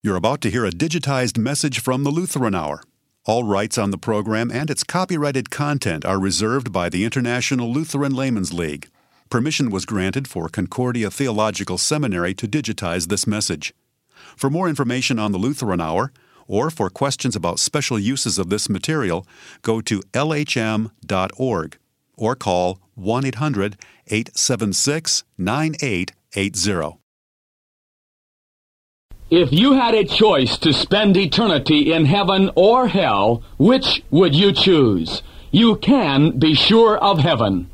You're about to hear a digitized message from the Lutheran Hour. All rights on the program and its copyrighted content are reserved by the International Lutheran Laymen's League. Permission was granted for Concordia Theological Seminary to digitize this message. For more information on the Lutheran Hour, or for questions about special uses of this material, go to lhm.org or call 1-800-876-9880. If you had a choice to spend eternity in heaven or hell, which would you choose? You can be sure of heaven.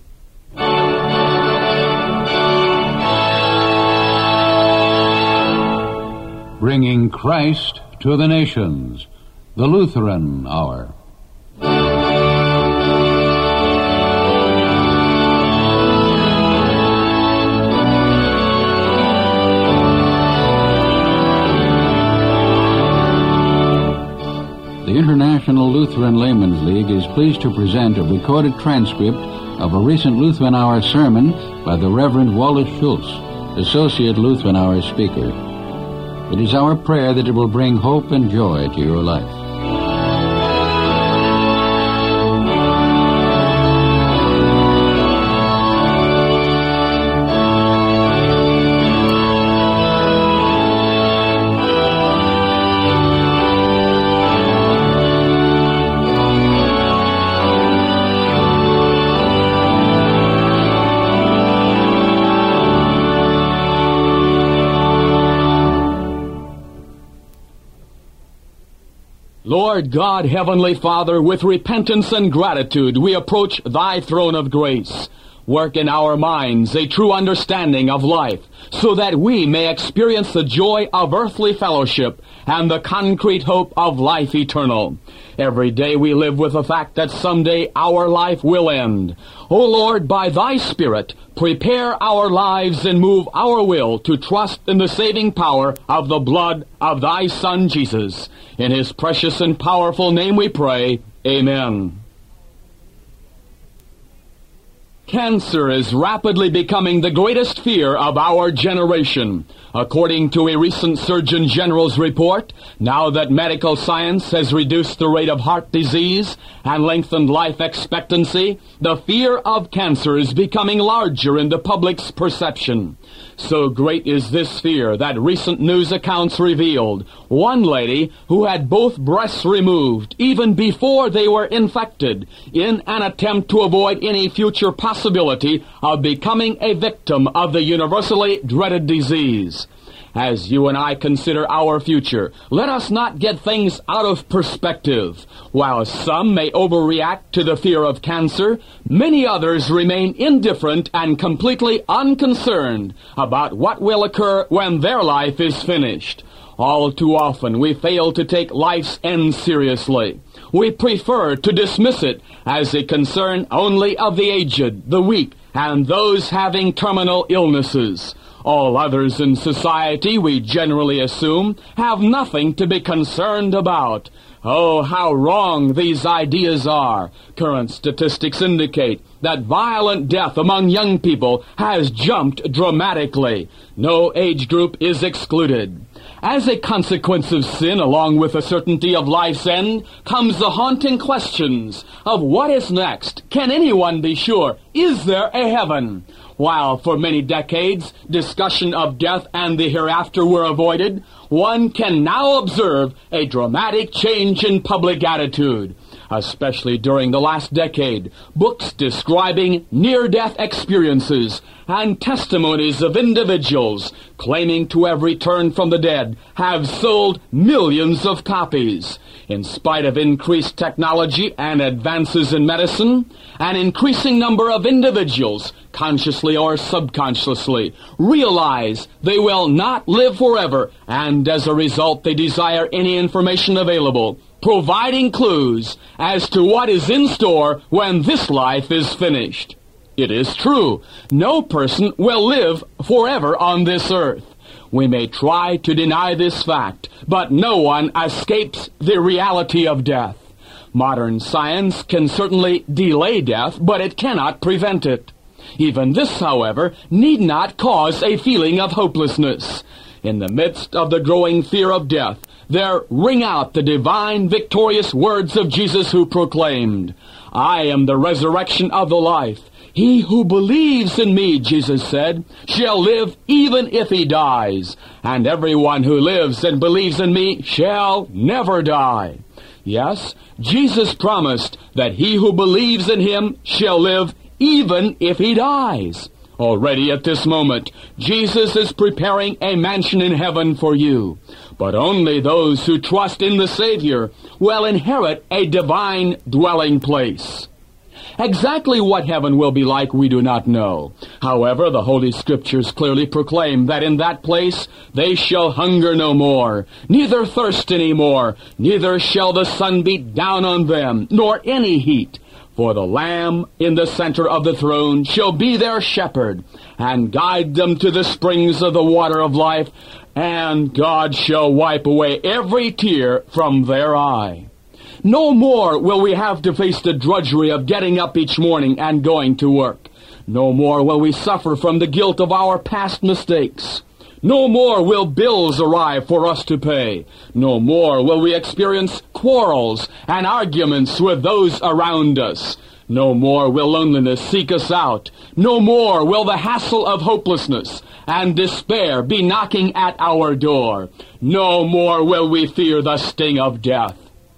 Bringing Christ to the nations, the Lutheran Hour. The International Lutheran Laymen's League is pleased to present a recorded transcript of a recent Lutheran Hour sermon by the Reverend Wallace Schultz, Associate Lutheran Hour speaker. It is our prayer that it will bring hope and joy to your life. Lord God, Heavenly Father, with repentance and gratitude, we approach Thy throne of grace. Work in our minds a true understanding of life, so that we may experience the joy of earthly fellowship and the concrete hope of life eternal. Every day we live with the fact that someday our life will end. O Lord, by Thy Spirit, prepare our lives and move our will to trust in the saving power of the blood of Thy Son Jesus. In His precious and powerful name we pray. Amen. Cancer is rapidly becoming the greatest fear of our generation. According to a recent Surgeon General's report, now that medical science has reduced the rate of heart disease and lengthened life expectancy, the fear of cancer is becoming larger in the public's perception. So great is this fear that recent news accounts revealed one lady who had both breasts removed even before they were infected in an attempt to avoid any future possibility of becoming a victim of the universally dreaded disease. As you and I consider our future, let us not get things out of perspective. While some may overreact to the fear of cancer, many others remain indifferent and completely unconcerned about what will occur when their life is finished. All too often we fail to take life's end seriously. We prefer to dismiss it as a concern only of the aged, the weak, and those having terminal illnesses. All others in society, we generally assume, have nothing to be concerned about. Oh, how wrong these ideas are. Current statistics indicate that violent death among young people has jumped dramatically. No age group is excluded. As a consequence of sin, along with the certainty of life's end, comes the haunting questions of what is next. Can anyone be sure? Is there a heaven? While for many decades discussion of death and the hereafter were avoided, one can now observe a dramatic change in public attitude. Especially during the last decade, books describing near-death experiences and testimonies of individuals claiming to have returned from the dead have sold millions of copies. In spite of increased technology and advances in medicine, an increasing number of individuals, consciously or subconsciously, realize they will not live forever, and as a result they desire any information available, providing clues as to what is in store when this life is finished. It is true, no person will live forever on this earth. We may try to deny this fact, but no one escapes the reality of death. Modern science can certainly delay death, but it cannot prevent it. Even this, however, need not cause a feeling of hopelessness. In the midst of the growing fear of death, there ring out the divine victorious words of Jesus, who proclaimed, "I am the resurrection of the life. He who believes in me," Jesus said, "shall live even if he dies. And everyone who lives and believes in me shall never die." Yes, Jesus promised that he who believes in him shall live even if he dies. Already at this moment, Jesus is preparing a mansion in heaven for you. But only those who trust in the Savior will inherit a divine dwelling place. Exactly what heaven will be like we do not know. However, the Holy Scriptures clearly proclaim that in that place they shall hunger no more, neither thirst any more, neither shall the sun beat down on them, nor any heat. For the Lamb in the center of the throne shall be their shepherd, and guide them to the springs of the water of life, and God shall wipe away every tear from their eye. No more will we have to face the drudgery of getting up each morning and going to work. No more will we suffer from the guilt of our past mistakes. No more will bills arrive for us to pay. No more will we experience quarrels and arguments with those around us. No more will loneliness seek us out. No more will the hassle of hopelessness and despair be knocking at our door. No more will we fear the sting of death.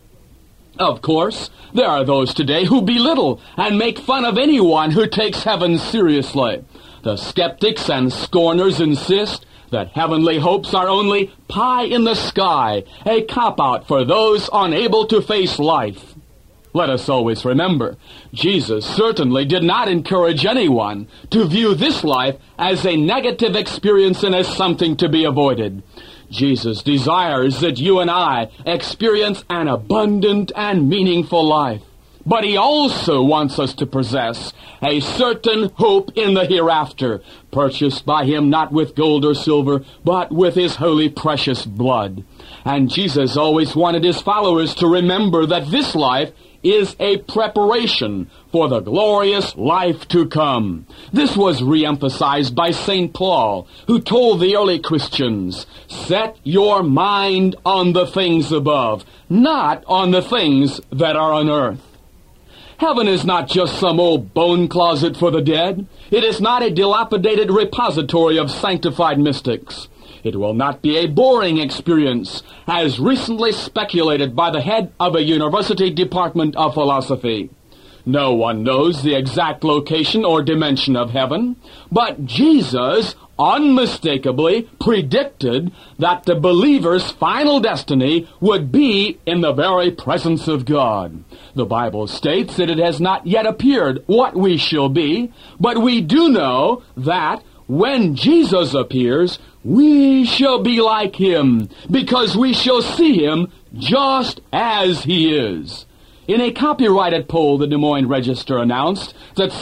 Of course, there are those today who belittle and make fun of anyone who takes heaven seriously. The skeptics and scorners insist that heavenly hopes are only pie in the sky, a cop-out for those unable to face life. Let us always remember, Jesus certainly did not encourage anyone to view this life as a negative experience and as something to be avoided. Jesus desires that you and I experience an abundant and meaningful life. But he also wants us to possess a certain hope in the hereafter, purchased by him not with gold or silver, but with his holy precious blood. And Jesus always wanted his followers to remember that this life is a preparation for the glorious life to come. This was re-emphasized by St. Paul, who told the early Christians, "Set your mind on the things above, not on the things that are on earth." Heaven is not just some old bone closet for the dead. It is not a dilapidated repository of sanctified mystics. It will not be a boring experience, as recently speculated by the head of a university department of philosophy. No one knows the exact location or dimension of heaven, but Jesus unmistakably predicted that the believer's final destiny would be in the very presence of God. The Bible states that it has not yet appeared what we shall be, but we do know that when Jesus appears, we shall be like him, because we shall see him just as he is. In a copyrighted poll, the Des Moines Register announced that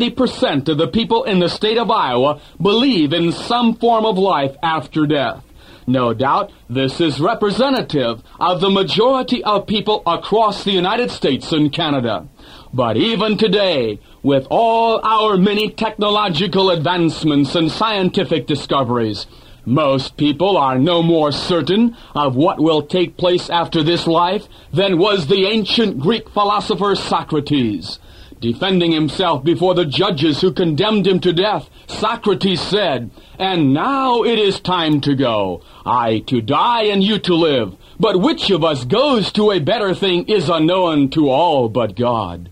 70% of the people in the state of Iowa believe in some form of life after death. No doubt, this is representative of the majority of people across the United States and Canada. But even today, with all our many technological advancements and scientific discoveries, most people are no more certain of what will take place after this life than was the ancient Greek philosopher Socrates. Defending himself before the judges who condemned him to death, Socrates said, "And now it is time to go, I to die and you to live. But which of us goes to a better thing is unknown to all but God."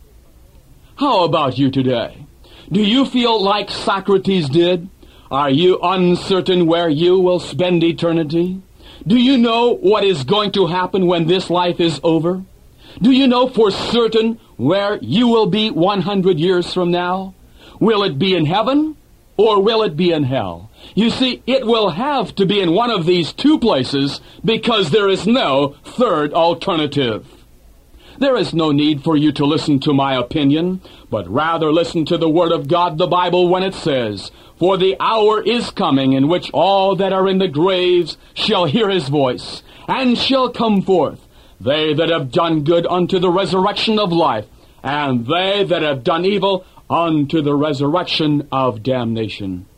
How about you today? Do you feel like Socrates did? Are you uncertain where you will spend eternity? Do you know what is going to happen when this life is over? Do you know for certain where you will be 100 years from now? Will it be in heaven or will it be in hell? You see, it will have to be in one of these two places because there is no third alternative. There is no need for you to listen to my opinion, but rather listen to the Word of God, the Bible, when it says, "For the hour is coming in which all that are in the graves shall hear his voice, and shall come forth, they that have done good unto the resurrection of life, and they that have done evil unto the resurrection of damnation."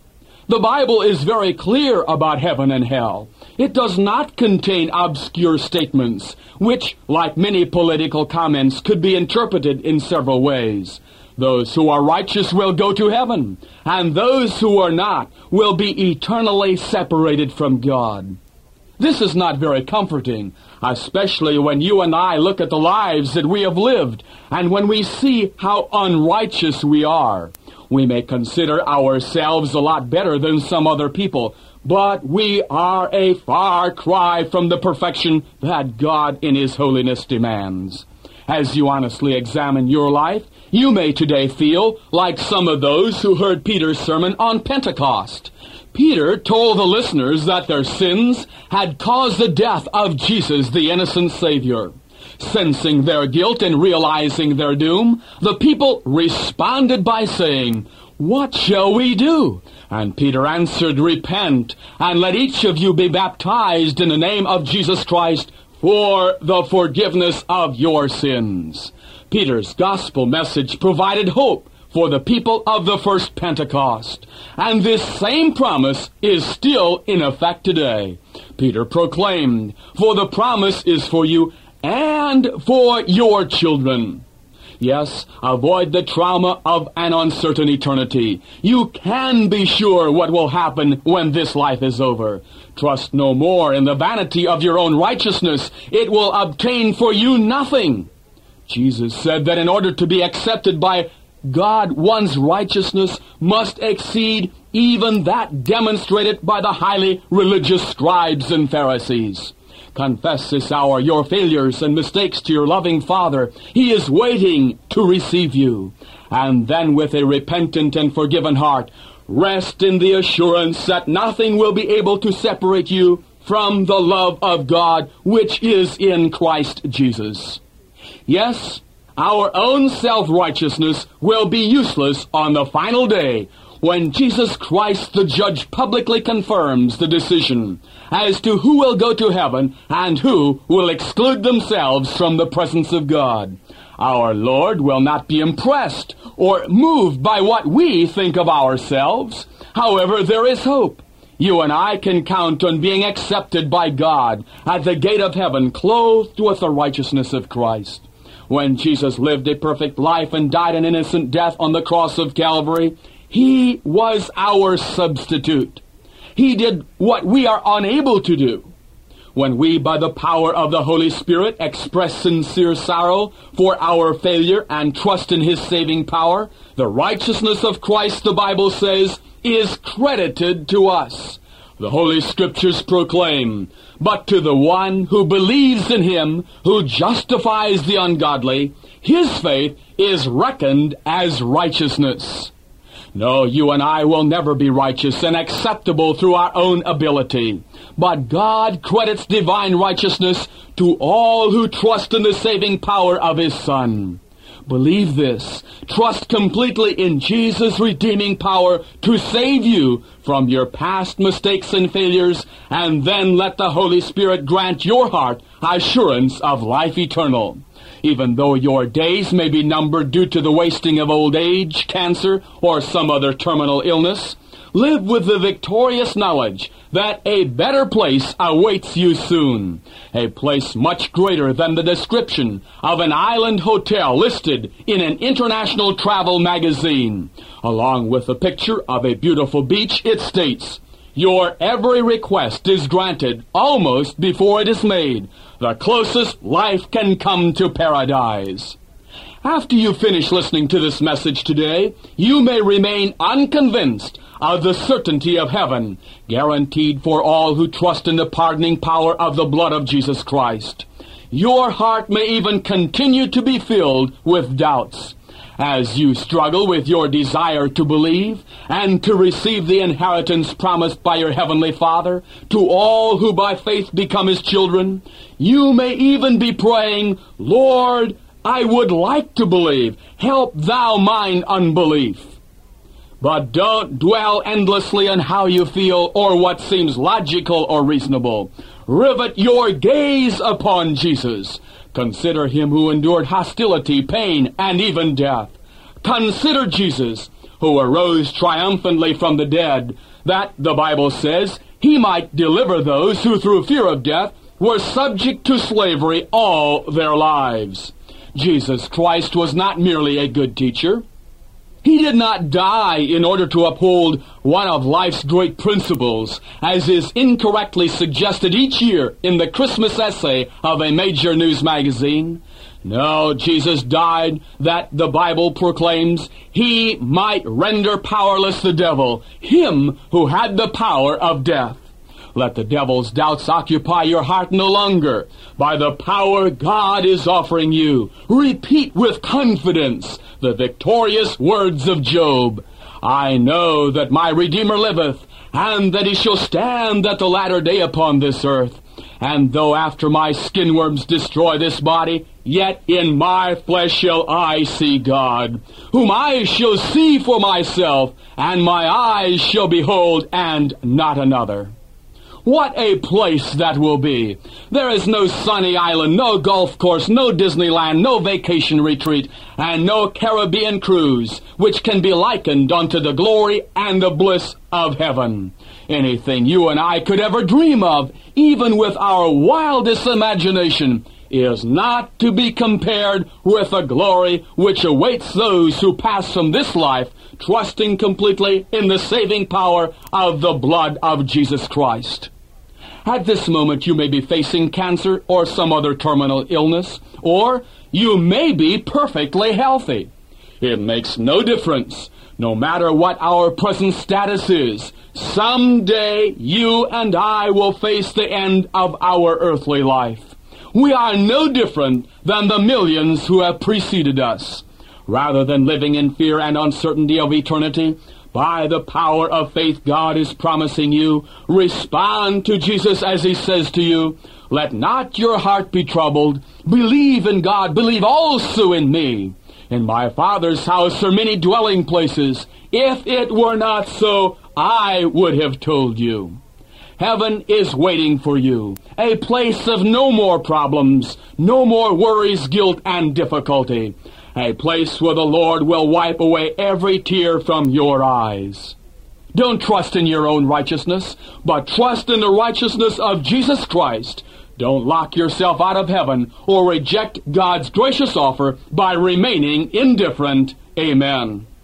The Bible is very clear about heaven and hell. It does not contain obscure statements, which, like many political comments, could be interpreted in several ways. Those who are righteous will go to heaven, and those who are not will be eternally separated from God. This is not very comforting, especially when you and I look at the lives that we have lived, and when we see how unrighteous we are. We may consider ourselves a lot better than some other people, but we are a far cry from the perfection that God in His holiness demands. As you honestly examine your life, you may today feel like some of those who heard Peter's sermon on Pentecost. Peter told the listeners that their sins had caused the death of Jesus, the innocent Savior. Sensing their guilt and realizing their doom, the people responded by saying, "What shall we do?" And Peter answered, "Repent, and let each of you be baptized in the name of Jesus Christ for the forgiveness of your sins." Peter's gospel message provided hope for the people of the first Pentecost. And this same promise is still in effect today. Peter proclaimed, "For the promise is for you and for your children." Yes, avoid the trauma of an uncertain eternity. You can be sure what will happen when this life is over. Trust no more in the vanity of your own righteousness. It will obtain for you nothing. Jesus said that in order to be accepted by God, one's righteousness must exceed even that demonstrated by the highly religious scribes and Pharisees. Confess this hour your failures and mistakes to your loving Father. He is waiting to receive you. And then with a repentant and forgiven heart, rest in the assurance that nothing will be able to separate you from the love of God, which is in Christ Jesus. Yes, our own self-righteousness will be useless on the final day when Jesus Christ the judge publicly confirms the decision as to who will go to heaven and who will exclude themselves from the presence of God. Our Lord will not be impressed or moved by what we think of ourselves. However, there is hope. You and I can count on being accepted by God at the gate of heaven, clothed with the righteousness of Christ. When Jesus lived a perfect life and died an innocent death on the cross of Calvary, He was our substitute. He did what we are unable to do. When we, by the power of the Holy Spirit, express sincere sorrow for our failure and trust in His saving power, the righteousness of Christ, the Bible says, is credited to us. The Holy Scriptures proclaim, "But to the one who believes in Him who justifies the ungodly, his faith is reckoned as righteousness." No, you and I will never be righteous and acceptable through our own ability. But God credits divine righteousness to all who trust in the saving power of His Son. Believe this. Trust completely in Jesus' redeeming power to save you from your past mistakes and failures, and then let the Holy Spirit grant your heart assurance of life eternal. Even though your days may be numbered due to the wasting of old age, cancer, or some other terminal illness, live with the victorious knowledge that a better place awaits you soon. A place much greater than the description of an island hotel listed in an international travel magazine. Along with the picture of a beautiful beach, it states, "Your every request is granted almost before it is made. The closest life can come to paradise." After you finish listening to this message today, you may remain unconvinced of the certainty of heaven, guaranteed for all who trust in the pardoning power of the blood of Jesus Christ. Your heart may even continue to be filled with doubts. As you struggle with your desire to believe and to receive the inheritance promised by your Heavenly Father to all who by faith become His children, you may even be praying, "Lord, I would like to believe. Help Thou mine unbelief." But don't dwell endlessly on how you feel or what seems logical or reasonable. Rivet your gaze upon Jesus. Consider Him who endured hostility, pain, and even death. Consider Jesus, who arose triumphantly from the dead, that, the Bible says, he might deliver those who through fear of death were subject to slavery all their lives. Jesus Christ was not merely a good teacher. He did not die in order to uphold one of life's great principles, as is incorrectly suggested each year in the Christmas essay of a major news magazine. No, Jesus died that, the Bible proclaims, he might render powerless the devil, him who had the power of death. Let the devil's doubts occupy your heart no longer. By the power God is offering you, repeat with confidence the victorious words of Job. I know that my Redeemer liveth, and that he shall stand at the latter day upon this earth. And though after my skinworms destroy this body, yet in my flesh shall I see God, whom I shall see for myself, and my eyes shall behold, and not another. What a place that will be! There is no sunny island, no golf course, no Disneyland, no vacation retreat, and no Caribbean cruise, which can be likened unto the glory and the bliss of heaven. Anything you and I could ever dream of, even with our wildest imagination, is not to be compared with the glory which awaits those who pass from this life, trusting completely in the saving power of the blood of Jesus Christ. At this moment, you may be facing cancer or some other terminal illness, or you may be perfectly healthy. It makes no difference. No matter what our present status is, someday you and I will face the end of our earthly life. We are no different than the millions who have preceded us. Rather than living in fear and uncertainty of eternity, by the power of faith God is promising you, respond to Jesus as he says to you, let not your heart be troubled. Believe in God. Believe also in me. In my Father's house are many dwelling places. If it were not so, I would have told you. Heaven is waiting for you, a place of no more problems, no more worries, guilt, and difficulty, a place where the Lord will wipe away every tear from your eyes. Don't trust in your own righteousness, but trust in the righteousness of Jesus Christ. Don't lock yourself out of heaven or reject God's gracious offer by remaining indifferent. Amen.